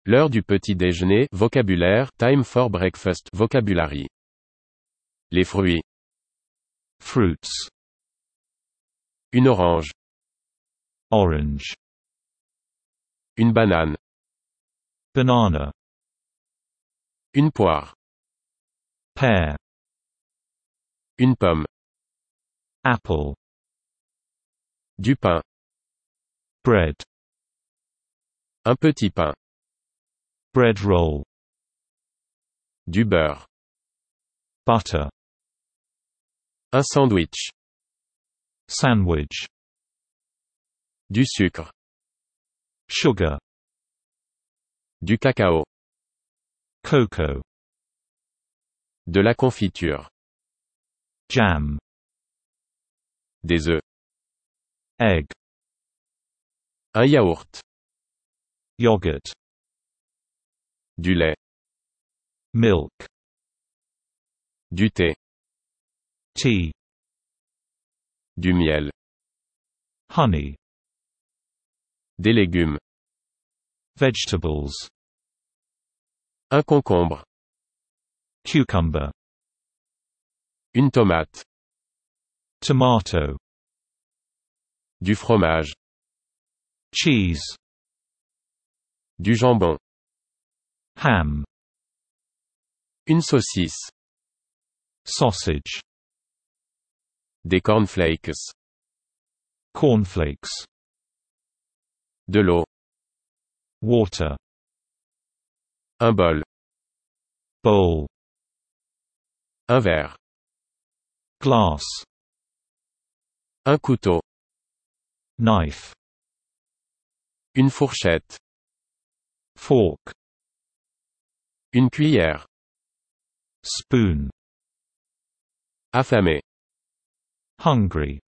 L'heure du petit déjeuner, vocabulaire, time for breakfast, vocabulary. Les fruits. Fruits. Une orange. Orange. Une banane. Banana. Une poire. Pear. Une pomme. Apple. Du pain. Bread. Un petit pain. Bread roll. Du beurre. Butter. Un sandwich. Sandwich. Du sucre. Sugar. Du cacao. Cocoa. De la confiture. Jam. Des œufs. Egg. Un yaourt. Yogurt. Du lait. Milk. Du thé. Tea. Du miel. Honey. Des légumes. Vegetables. Un concombre. Cucumber. Une tomate. Tomato. Du fromage. Cheese. Du jambon. Ham. Une saucisse. Sausage. Des cornflakes. Cornflakes. De l'eau. Water. Un bol. Bowl. Un verre. Glass. Un couteau. Knife. Une fourchette. Fork. Une cuillère. Spoon. Affamé. Hungry.